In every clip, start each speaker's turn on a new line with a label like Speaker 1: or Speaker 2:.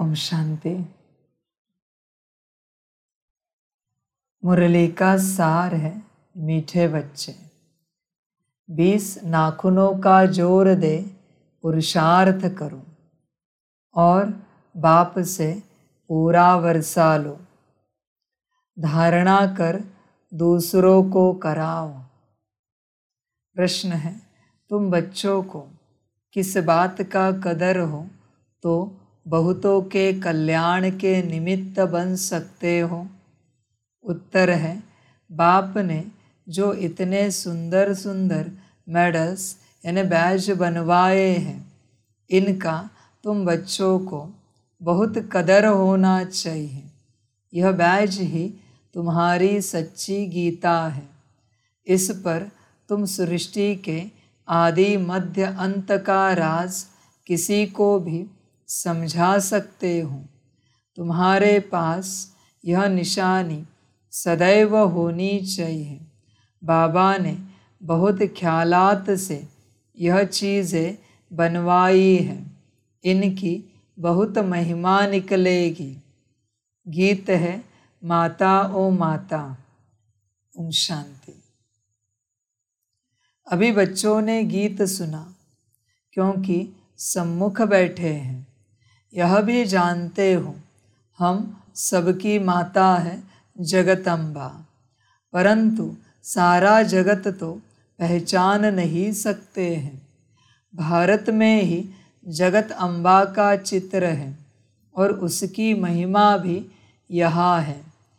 Speaker 1: ओम शांति। मुरली का सार है मीठे बच्चे। 20 नाखूनों का जोर दे पुरुषार्थ करो और बाप से पूरा वर्षा लो। धारणा कर दूसरों को कराओ। प्रश्न है, तुम बच्चों को किस बात का कदर हो तो बहुतों के कल्याण के निमित्त बन सकते हो? उत्तर है, बाप ने जो इतने सुंदर सुंदर मेडल्स यानी बैज बनवाए हैं, इनका तुम बच्चों को बहुत कदर होना चाहिए। यह बैज ही तुम्हारी सच्ची गीता है। इस पर तुम सृष्टि के आदि मध्य अंत का राज किसी को भी समझा सकते हो। तुम्हारे पास यह निशानी सदैव होनी चाहिए। बाबा ने बहुत ख्यालात से यह चीज़ें बनवाई हैं, इनकी बहुत महिमा निकलेगी। गीत है माता ओ माता। ओम शांति। अभी बच्चों ने गीत सुना क्योंकि सम्मुख बैठे हैं। यह भी जानते हो हम सबकी माता है जगदम्बा, परंतु सारा जगत तो पहचान नहीं सकते हैं। भारत में ही जगत अम्बा का चित्र है और उसकी महिमा भी यहाँ है।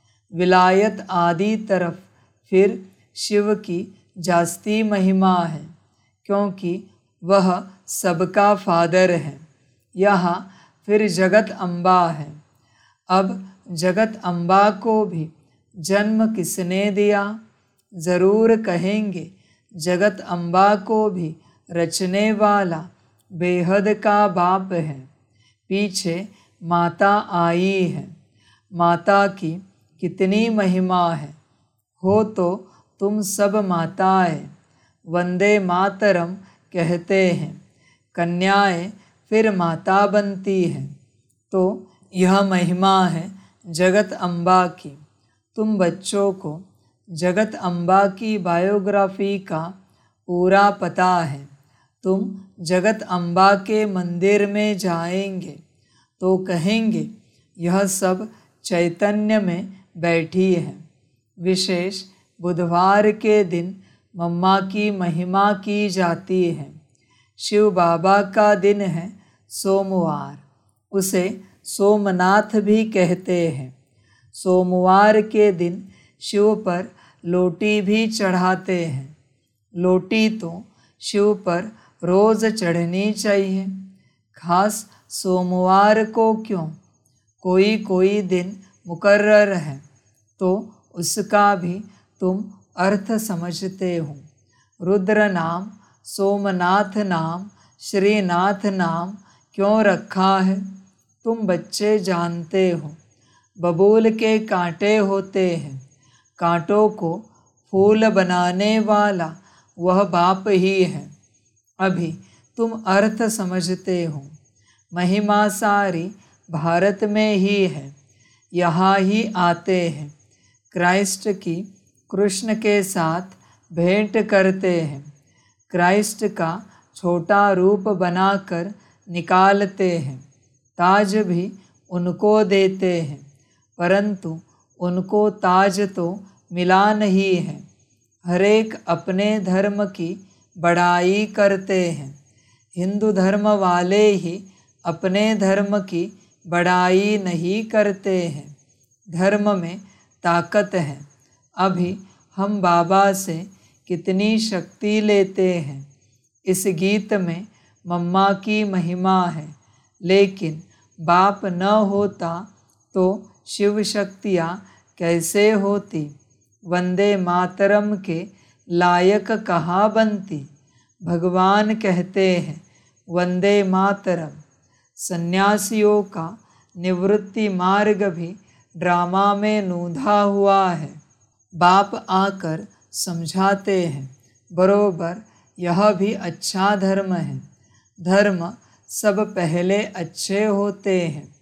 Speaker 1: विलायत आदि तरफ फिर शिव की जास्ती महिमा है क्योंकि वह सबका फादर है। यहाँ फिर जगत अम्बा है। अब जगत अम्बा को भी जन्म किसने दिया? ज़रूर कहेंगे जगत अम्बा को भी रचने वाला बेहद का बाप है। पीछे माता आई है। माता की कितनी महिमा है। हो तो तुम सब माताएं वंदे मातरम कहते हैं। कन्याएं फिर माता बनती हैं। तो यह महिमा है जगत अम्बा की। तुम बच्चों को जगत अम्बा की बायोग्राफी का पूरा पता है। तुम जगत अम्बा के मंदिर में जाएंगे तो कहेंगे यह सब चैतन्य में बैठी है। विशेष बुधवार के दिन मम्मा की महिमा की जाती है। शिव बाबा का दिन है सोमवार। उसे सोमनाथ भी कहते हैं। सोमवार के दिन शिव पर लोटी भी चढ़ाते हैं। लोटी तो शिव पर रोज़ चढ़नी चाहिए। खास सोमवार को क्यों? कोई दिन मुकर्रर है तो उसका भी तुम अर्थ समझते हो। रुद्र नाम, सोमनाथ नाम, श्रीनाथ नाम क्यों रखा है? तुम बच्चे जानते हो। बबूल के कांटे होते हैं। कांटों को फूल बनाने वाला वह बाप ही है। अभी तुम अर्थ समझते हो। महिमा सारी भारत में ही है। यहाँ ही आते हैं। क्राइस्ट की कृष्ण के साथ भेंट करते हैं। क्राइस्ट का छोटा रूप बनाकर निकालते हैं। ताज भी उनको देते हैं, परंतु उनको ताज तो मिला नहीं है। हर एक अपने धर्म की बड़ाई करते हैं। हिंदू धर्म वाले ही अपने धर्म की बड़ाई नहीं करते हैं। धर्म में ताकत है। अभी हम बाबा से कितनी शक्ति लेते हैं। इस गीत में मम्मा की महिमा है, लेकिन बाप न होता तो शिव शक्तियाँ कैसे होती? वंदे मातरम के लायक कहाँ बनती? भगवान कहते हैं वंदे मातरम। सन्यासियों का निवृत्ति मार्ग भी ड्रामा में नूंधा हुआ है। बाप आकर समझाते हैं बरोबर यह भी अच्छा धर्म है। धर्म सब पहले अच्छे होते हैं,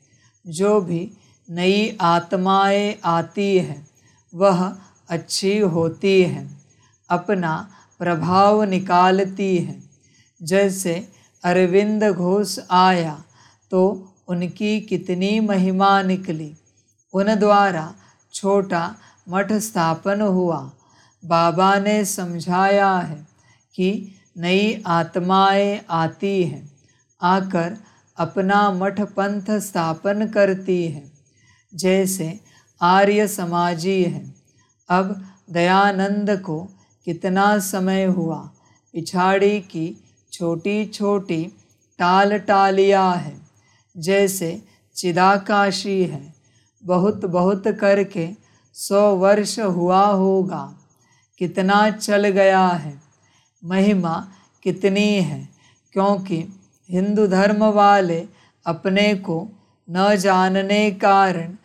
Speaker 1: जो भी नई आत्माएं आती हैं वह अच्छी होती हैं, अपना प्रभाव निकालती हैं। जैसे अरविंद घोष आया तो उनकी कितनी महिमा निकली, उन द्वारा छोटा मठ स्थापन हुआ। बाबा ने समझाया है कि नई आत्माएं आती हैं, आकर अपना मठ पंथ स्थापन करती हैं। जैसे आर्य समाजी हैं। अब दयानंद को कितना समय हुआ, पिछाड़ी की छोटी छोटी टाल टालियाँ हैं। जैसे चिदाकाशी है, बहुत बहुत करके 100 वर्ष हुआ होगा। कितना चल गया है, महिमा कितनी है, क्योंकि हिंदू धर्म वाले अपने को न जानने कारण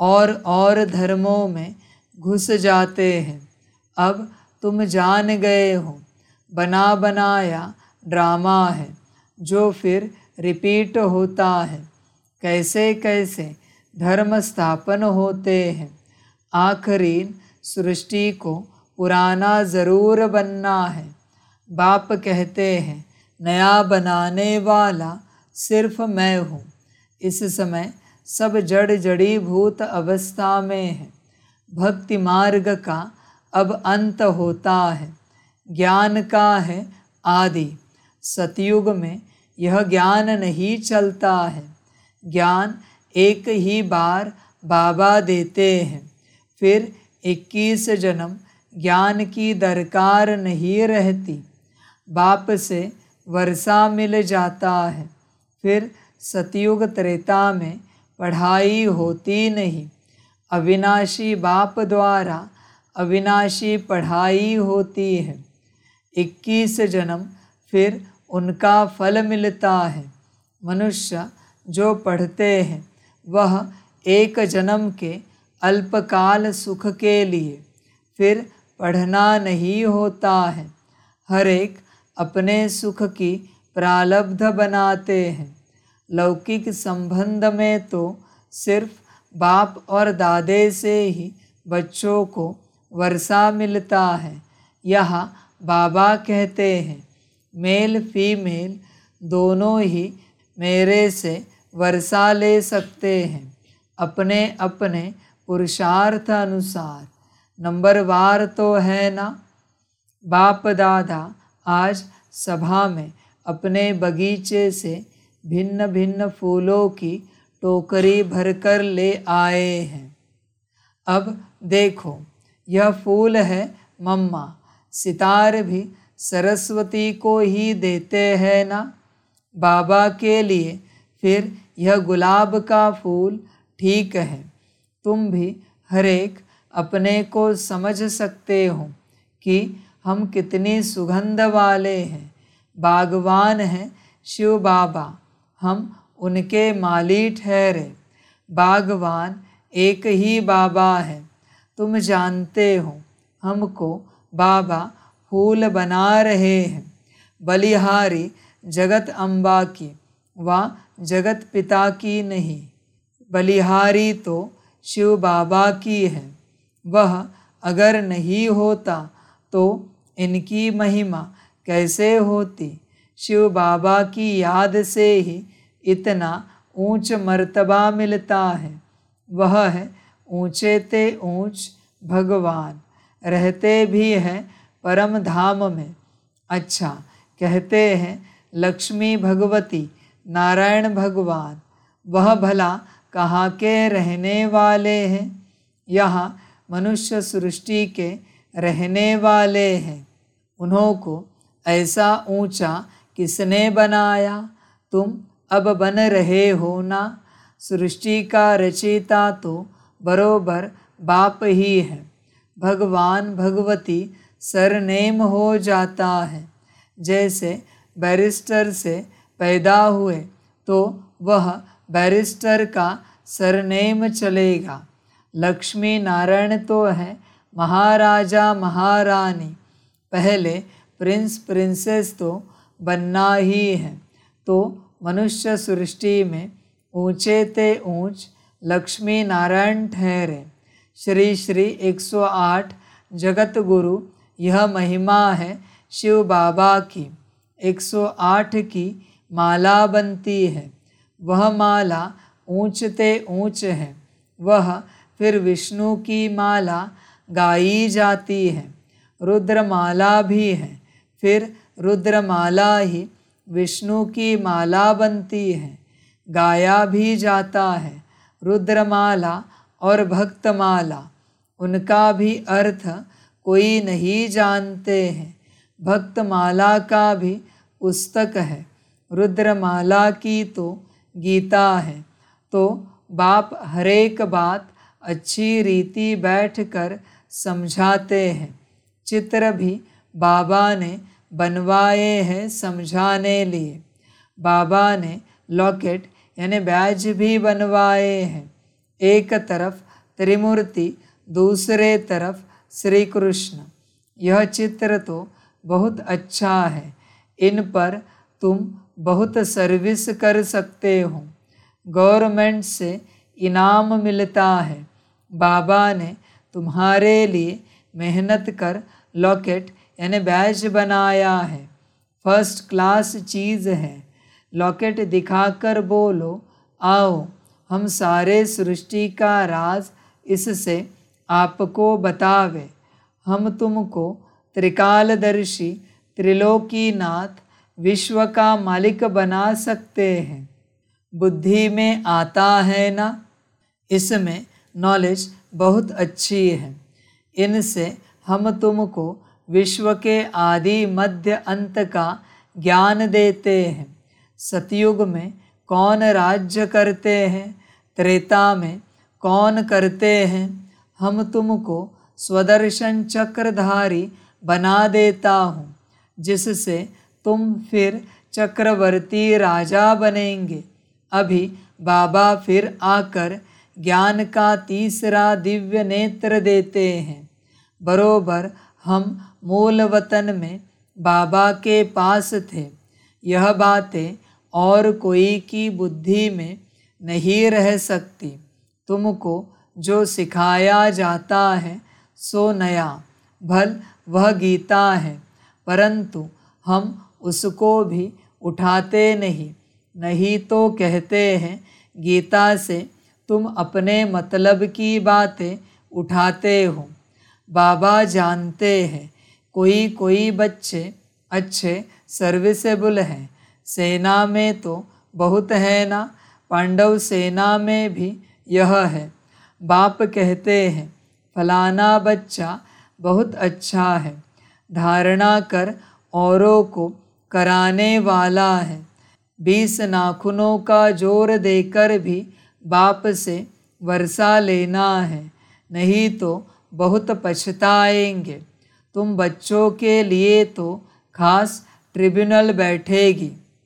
Speaker 1: और धर्मों में घुस जाते हैं। अब तुम जान गए हो, बना बनाया ड्रामा है जो फिर रिपीट होता है। कैसे कैसे धर्म स्थापन होते हैं। आखिरीन सृष्टि को पुराना ज़रूर बनना है। बाप कहते हैं नया बनाने वाला सिर्फ मैं हूँ। इस समय सब जड़ जड़ीभूत अवस्था में है। भक्ति मार्ग का अब अंत होता है, ज्ञान का है आदि। सतयुग में यह ज्ञान नहीं चलता है। ज्ञान एक ही बार बाबा देते हैं, फिर 21 जन्म ज्ञान की दरकार नहीं रहती। बाप से वर्षा मिल जाता है, फिर सतयुग त्रेता में पढ़ाई होती नहीं। अविनाशी बाप द्वारा अविनाशी पढ़ाई होती है। 21 जन्म फिर उनका फल मिलता है। मनुष्य जो पढ़ते हैं वह एक जन्म के अल्पकाल सुख के लिए, फिर पढ़ना नहीं होता है। हर एक अपने सुख की प्रारब्ध बनाते हैं। लौकिक संबंध में तो सिर्फ बाप और दादे से ही बच्चों को वर्षा मिलता है। यहाँ बाबा कहते हैं मेल फीमेल दोनों ही मेरे से वर्षा ले सकते हैं, अपने अपने पुरुषार्थ अनुसार। नंबरवार तो है ना। बाप दादा आज सभा में अपने बगीचे से भिन्न भिन्न फूलों की टोकरी भरकर ले आए हैं। अब देखो, यह फूल है मम्मा, सितार भी सरस्वती को ही देते हैं ना। बाबा के लिए फिर यह गुलाब का फूल ठीक है। तुम भी हर एक अपने को समझ सकते हो कि हम कितनी सुगंध वाले हैं। बागवान हैं शिव बाबा, हम उनके माली ठहरे। बागवान एक ही बाबा है। तुम जानते हो हमको बाबा फूल बना रहे हैं। बलिहारी जगत अम्बा की व जगत पिता की नहीं, बलिहारी तो शिव बाबा की है। वह अगर नहीं होता तो इनकी महिमा कैसे होती। शिव बाबा की याद से ही इतना ऊंच मर्तबा मिलता है। वह है ऊंचे ते ऊंच भगवान, रहते भी हैं परम धाम में। अच्छा, कहते हैं लक्ष्मी भगवती नारायण भगवान, वह भला कहाँ के रहने वाले हैं। यहाँ मनुष्य सृष्टि के रहने वाले हैं। उन्हों को ऐसा ऊंचा किसने बनाया। तुम अब बन रहे हो ना। सृष्टि का रचयिता तो बरोबर बाप ही है। भगवान भगवती सरनेम हो जाता है। जैसे बैरिस्टर से पैदा हुए तो वह बैरिस्टर का सरनेम चलेगा। लक्ष्मी नारायण तो है महाराजा महारानी, पहले प्रिंस प्रिंसेस तो बनना ही है। तो मनुष्य सृष्टि में ऊंचे ते ऊंच लक्ष्मी नारायण ठहरे। श्री श्री 108 जगत गुरु यह महिमा है शिव बाबा की। 108 की माला बनती है, वह माला ऊंच ते ऊंच है। वह फिर विष्णु की माला गाई जाती है। रुद्रमाला भी है, फिर रुद्रमाला ही विष्णु की माला बनती है। गाया भी जाता है। रुद्रमाला और भक्तमाला, उनका भी अर्थ कोई नहीं जानते हैं। भक्तमाला का भी पुस्तक है, रुद्रमाला की तो गीता है। तो बाप हरेक बात अच्छी रीति बैठकर समझाते हैं। चित्र भी बाबा ने बनवाए हैं समझाने लिए। बाबा ने लॉकेट यानी बैज भी बनवाए हैं। एक तरफ त्रिमूर्ति, दूसरे तरफ श्री कृष्ण। यह चित्र तो बहुत अच्छा है, इन पर तुम बहुत सर्विस कर सकते हो। गवर्नमेंट से इनाम मिलता है। बाबा ने तुम्हारे लिए मेहनत कर लॉकेट यानी बैज बनाया है। फर्स्ट क्लास चीज़ है। लॉकेट दिखाकर बोलो, आओ हम सारे सृष्टि का राज इससे आपको बतावे। हम तुमको त्रिकालदर्शी, त्रिलोकीनाथ, विश्व का मालिक बना सकते हैं। बुद्धि में आता है ना? इसमें नॉलेज बहुत अच्छी है। इनसे हम तुमको विश्व के आदि मध्य अंत का ज्ञान देते हैं। सतयुग में कौन राज्य करते हैं, त्रेता में कौन करते हैं। हम तुमको स्वदर्शन चक्रधारी बना देता हूँ, जिससे तुम फिर चक्रवर्ती राजा बनेंगे। अभी बाबा फिर आकर ज्ञान का तीसरा दिव्य नेत्र देते हैं। बरोबर हम मूल वतन में बाबा के पास थे। यह बातें और कोई की बुद्धि में नहीं रह सकती। तुमको जो सिखाया जाता है सो नया भल वह गीता है, परंतु हम उसको भी उठाते नहीं तो कहते हैं गीता से तुम अपने मतलब की बातें उठाते हो। बाबा जानते हैं कोई बच्चे अच्छे सर्विसेबल हैं। सेना में तो बहुत है ना, पांडव सेना में भी यह है। बाप कहते हैं फलाना बच्चा बहुत अच्छा है, धारणा कर औरों को कराने वाला है। 20 नाखूनों का जोर देकर भी बाप से वर्षा लेना है, नहीं तो बहुत पछताएंगे। तुम बच्चों के लिए तो खास ट्रिब्यूनल बैठेगी,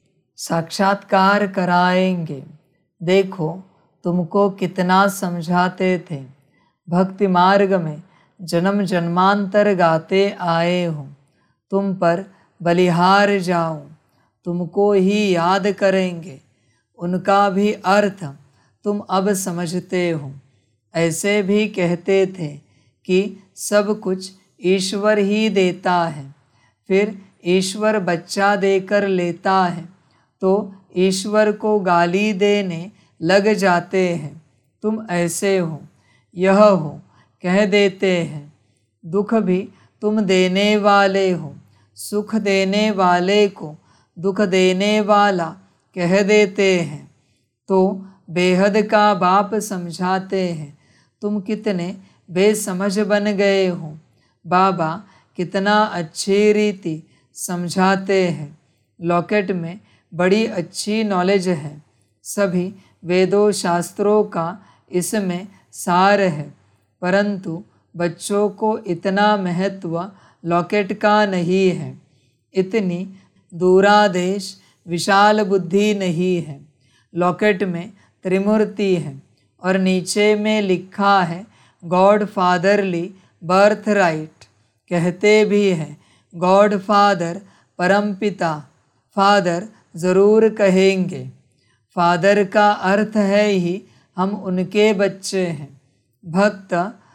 Speaker 1: साक्षात्कार कराएंगे। देखो तुमको कितना समझाते थे। भक्ति मार्ग में जन्म जन्मांतर गाते आए हो। तुम पर बलिहार जाऊं, तुमको ही याद करेंगे। उनका भी अर्थ तुम अब समझते हो। ऐसे भी कहते थे कि सब कुछ ईश्वर ही देता है, फिर ईश्वर बच्चा देकर लेता है तो ईश्वर को गाली देने लग जाते हैं। तुम ऐसे हो, यह हो कह देते हैं। दुख भी तुम देने वाले हो, सुख देने वाले को दुख देने वाला कह देते हैं। तो बेहद का बाप समझाते हैं तुम कितने बेसमझ बन गए हो। बाबा कितना अच्छी रीति समझाते हैं। लॉकेट में बड़ी अच्छी नॉलेज है। सभी वेदों शास्त्रों का इसमें सार है, परंतु बच्चों को इतना महत्व लॉकेट का नहीं है। इतनी दूरादेश विशाल बुद्धि नहीं है। लॉकेट में त्रिमूर्ति है और नीचे में लिखा है गॉड फादरली बर्थ राइट। कहते भी हैं गॉड फादर परमपिता, फादर ज़रूर कहेंगे। फादर का अर्थ है ही हम उनके बच्चे हैं। भक्त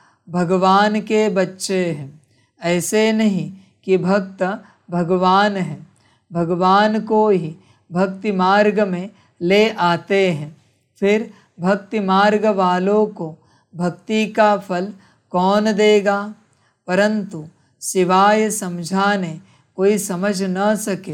Speaker 1: भगवान के बच्चे हैं। ऐसे नहीं कि भक्त भगवान हैं, भगवान को ही भक्ति मार्ग में ले आते हैं। फिर भक्ति मार्ग वालों को भक्ति का फल कौन देगा? परंतु सिवाय समझाने कोई समझ न सके।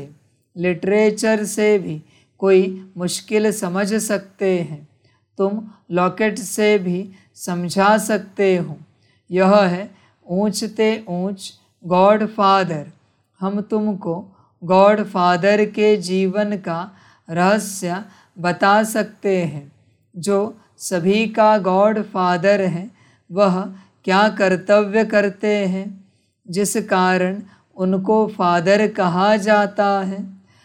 Speaker 1: लिटरेचर से भी कोई मुश्किल समझ सकते हैं। तुम लॉकेट से भी समझा सकते हो। यह है ऊंचते ऊंच गॉड फादर। हम तुमको गॉड फादर के जीवन का रहस्य बता सकते हैं। जो सभी का गॉड फादर है, वह क्या कर्तव्य करते हैं जिस कारण उनको फादर कहा जाता है,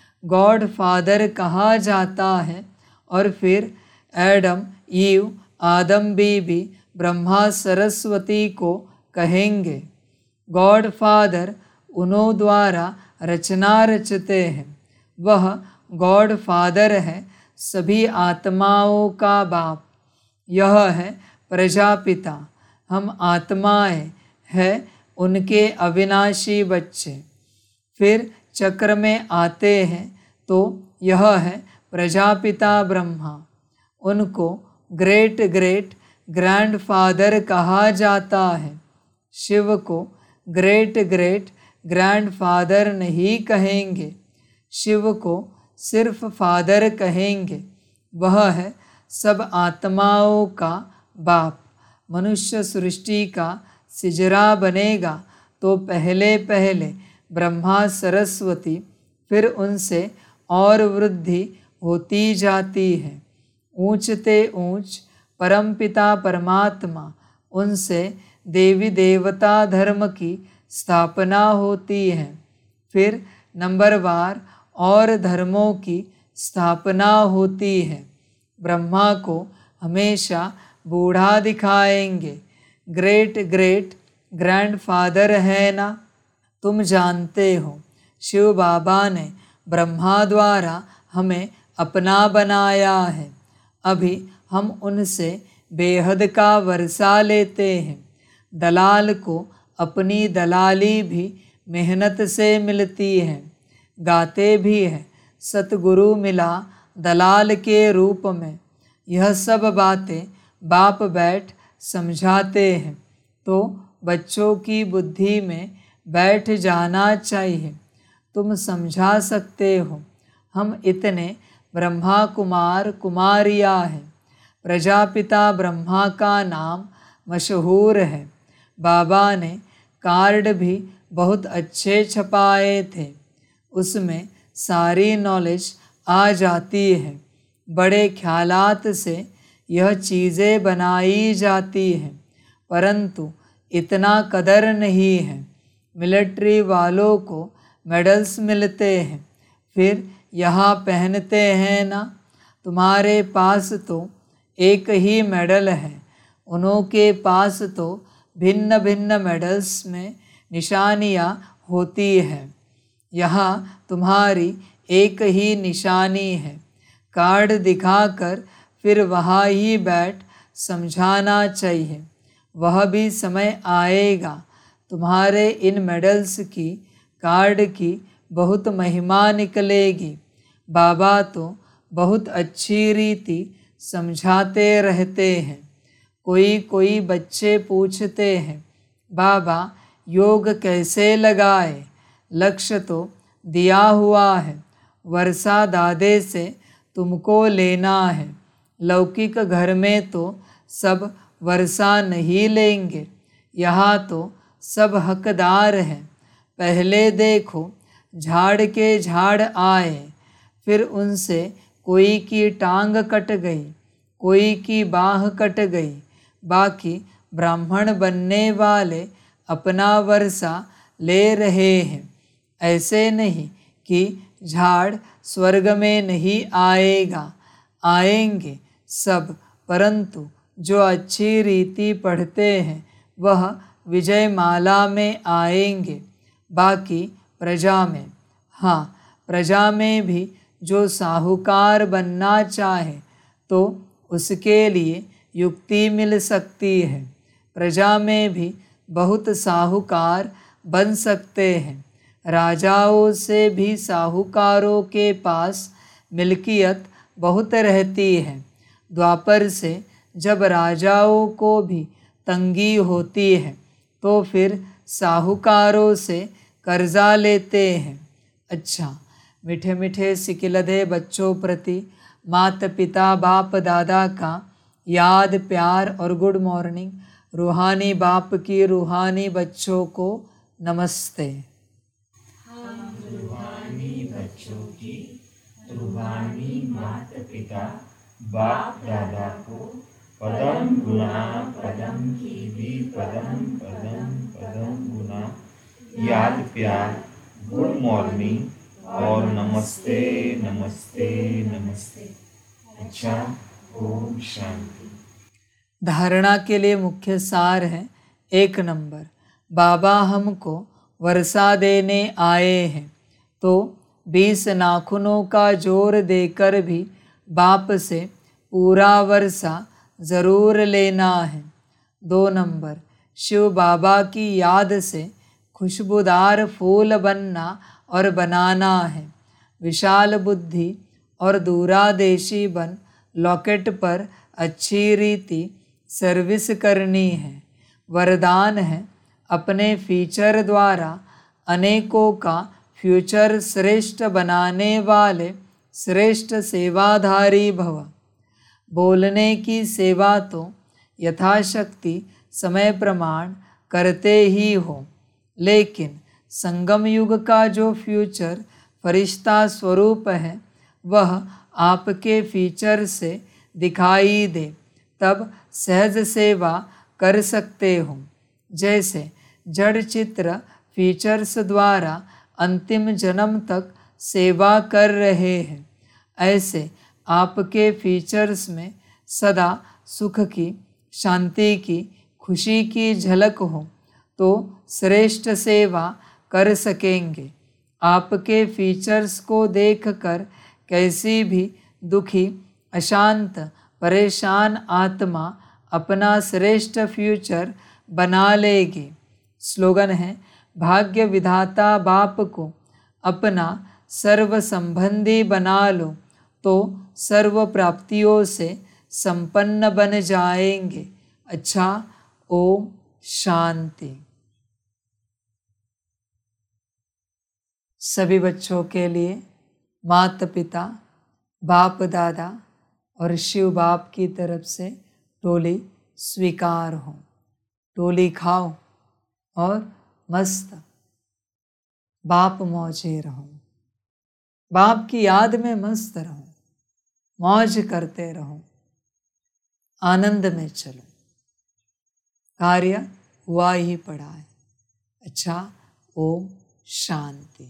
Speaker 1: गॉड फादर कहा जाता है। और फिर एडम, ईव, आदम बीबी, ब्रह्मा, सरस्वती को कहेंगे। गॉड फादर उन्हों द्वारा रचना रचते हैं। वह गॉड फादर है सभी आत्माओं का बाप। यह है प्रजापिता। हम आत्माएं हैं उनके अविनाशी बच्चे। फिर चक्र में आते हैं तो यह है प्रजापिता ब्रह्मा। उनको ग्रेट ग्रेट ग्रैंडफादर कहा जाता है। शिव को ग्रेट ग्रेट ग्रैंडफादर नहीं कहेंगे, शिव को सिर्फ फादर कहेंगे। वह है सब आत्माओं का बाप। मनुष्य सृष्टि का सिजरा बनेगा तो पहले पहले ब्रह्मा सरस्वती, फिर उनसे और वृद्धि होती जाती है। ऊंचते ऊंच परमपिता परमात्मा, उनसे देवी देवता धर्म की स्थापना होती है। फिर नंबरवार और धर्मों की स्थापना होती है। ब्रह्मा को हमेशा बूढ़ा दिखाएंगे। ग्रेट ग्रेट ग्रैंडफादर है ना। तुम जानते हो शिव बाबा ने ब्रह्मा द्वारा हमें अपना बनाया है। अभी हम उनसे बेहद का वर्षा लेते हैं। दलाल को अपनी दलाली भी मेहनत से मिलती है। गाते भी हैं सतगुरु मिला दलाल के रूप में। यह सब बातें बाप बैठ समझाते हैं तो बच्चों की बुद्धि में बैठ जाना चाहिए। तुम समझा सकते हो। हम इतने ब्रह्मा कुमार कुमारियाँ हैं। प्रजापिता ब्रह्मा का नाम मशहूर है। बाबा ने कार्ड भी बहुत अच्छे छपाए थे। उसमें सारी नॉलेज आ जाती है। बड़े ख्यालात से यह चीज़ें बनाई जाती हैं, परंतु इतना कदर नहीं है। मिलिट्री वालों को मेडल्स मिलते हैं, फिर यहाँ पहनते हैं ना। तुम्हारे पास तो एक ही मेडल है, उन्हों के पास तो भिन्न भिन्न मेडल्स में निशानियाँ होती हैं। यहाँ तुम्हारी एक ही निशानी है। कार्ड दिखाकर फिर वहाँ ही बैठ समझाना चाहिए। वह भी समय आएगा तुम्हारे इन मेडल्स की, कार्ड की बहुत महिमा निकलेगी। बाबा तो बहुत अच्छी रीति समझाते रहते हैं। कोई कोई बच्चे पूछते हैं, बाबा योग कैसे लगाए? लक्ष्य तो दिया हुआ है, वर्षा दादे से तुमको लेना है। लौकिक घर में तो सब वर्षा नहीं लेंगे, यहाँ तो सब हकदार हैं। पहले देखो झाड़ के झाड़ आए, फिर उनसे कोई की टांग कट गई, कोई की बाह कट गई। बाकी ब्राह्मण बनने वाले अपना वर्षा ले रहे हैं। ऐसे नहीं कि झाड़ स्वर्ग में नहीं आएगा, आएंगे सब, परंतु जो अच्छी रीति पढ़ते हैं वह विजय माला में आएंगे। बाकी प्रजा में, हाँ प्रजा में भी जो साहूकार बनना चाहे तो उसके लिए युक्ति मिल सकती है। प्रजा में भी बहुत साहूकार बन सकते हैं। राजाओं से भी साहूकारों के पास मिल्कियत बहुत रहती है। द्वापर से जब राजाओं को भी तंगी होती है तो फिर साहूकारों से कर्जा लेते हैं। अच्छा, मीठे मीठे सिकिलधे बच्चों प्रति माता पिता बाप दादा का याद प्यार और गुड मॉर्निंग। रूहानी बाप की रूहानी बच्चों को नमस्ते।
Speaker 2: हम रूहानी बच्चों की रूहानी माता पिता बाप दादा को पदम गुना पदम की भी पदम पदम पदम गुना याद प्यार गुड मॉर्निंग और नमस्ते नमस्ते नमस्ते। अच्छा, ओम शांति।
Speaker 1: धारणा के लिए मुख्य सार है। 1 नंबर, बाबा हमको वर्षा देने आए हैं तो 20 नाखूनों का जोर देकर भी बाप से पूरा वर्षा ज़रूर लेना है। 2 नंबर, शिव बाबा की याद से खुशबूदार फूल बनना और बनाना है। विशाल बुद्धि और दूरादेशी बन लॉकेट पर अच्छी रीति सर्विस करनी है। वरदान है, अपने फीचर द्वारा अनेकों का फ्यूचर श्रेष्ठ बनाने वाले श्रेष्ठ सेवाधारी भव। बोलने की सेवा तो यथाशक्ति समय प्रमाण करते ही हो, लेकिन संगम युग का जो फ्यूचर फरिश्ता स्वरूप है वह आपके फीचर से दिखाई दे, तब सहज सेवा कर सकते हो। जैसे जड़ चित्र फीचर्स द्वारा अंतिम जन्म तक सेवा कर रहे हैं, ऐसे आपके फीचर्स में सदा सुख की, शांति की, खुशी की झलक हो तो श्रेष्ठ सेवा कर सकेंगे। आपके फीचर्स को देखकर कैसी भी दुखी, अशांत, परेशान आत्मा अपना श्रेष्ठ फ्यूचर बना लेगी। स्लोगन है, भाग्य विधाता बाप को अपना सर्व संबंधी बना लो तो सर्व प्राप्तियों से संपन्न बन जाएंगे। अच्छा, ओम शांति। सभी बच्चों के लिए माता पिता बाप दादा और शिव बाप की तरफ से टोली स्वीकार हो। टोली खाओ और मस्त बाप मौजे रहो। बाप की याद में मस्त रहो, मौज करते रहो, आनंद में चलो। कार्य हुआ ही पड़ा है। अच्छा, ओम शांति।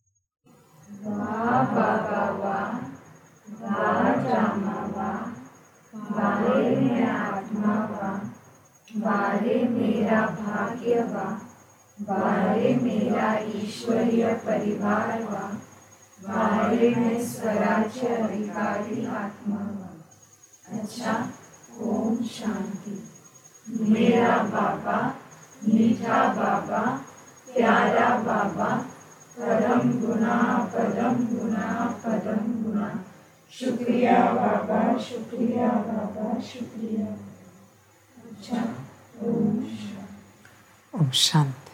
Speaker 2: वाह बाबा वाह, वाह जामा वाह, वाहे मैं आत्मा वाह, वाहे मेरा भाग्य वाह, वाहे मेरा ईश्वरीय परिवार वाह, वाहे मैं स्वराज्य अधिकारी आत्मा वाह। अच्छा, ओम शांति। मेरा बाबा, मीठा बाबा, प्यारा बाबा, पदम गुना पदम गुना पदम गुना। शुक्रिया बाबा, शुक्रिया बाबा, शुक्रिया। अच्छा, ओम शांति।
Speaker 1: ओम शांति।